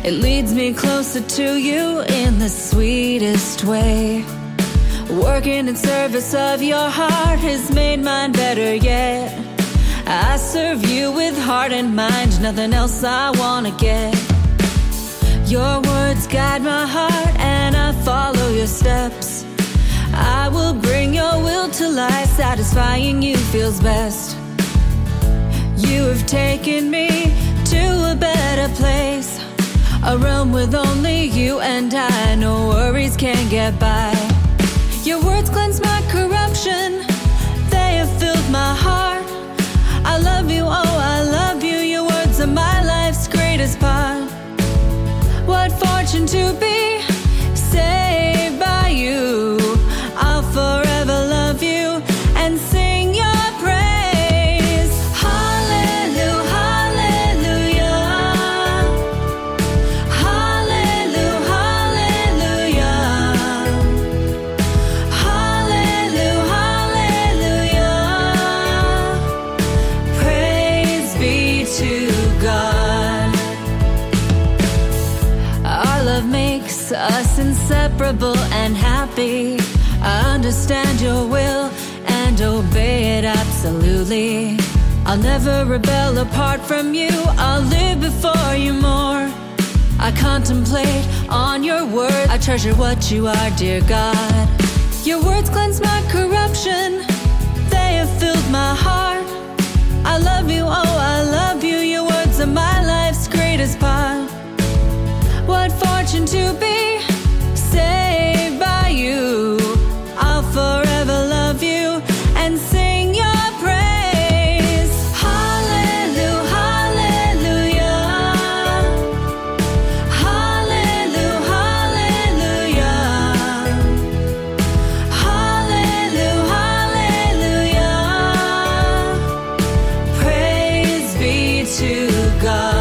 It leads me closer to you in the sweetest way. Working in service of your heart has made mine better yet. I serve you with heart and mind, nothing else I wanna get. Your words guide my heart and I follow your steps. I will bring your will to life, satisfying you feels best. You have taken me to a better place, a realm with only you and I, no worries can get by. Your words cleanse my corruption, they have filled my heart. I love you, oh I love you, your words are my life's greatest part. What fortune to be saved by you. I'll forever love you and sing your praise. Hallelujah, hallelujah. Hallelujah, hallelujah. Hallelujah, hallelujah. Praise be to God. Our love makes us inseparable and happy. I understand your will and obey it absolutely. I'll never rebel apart from you, I'll live before you more. I contemplate on your word, I treasure what you are, dear God. Your words cleanse my corruption, they have filled my heart. I love you, oh I love you, your words are my life's greatest part. What fortune to be saved by you. I'll forever love you and sing your praise. Hallelujah, hallelujah. Hallelujah, hallelujah. Hallelujah, hallelujah. Praise be to God.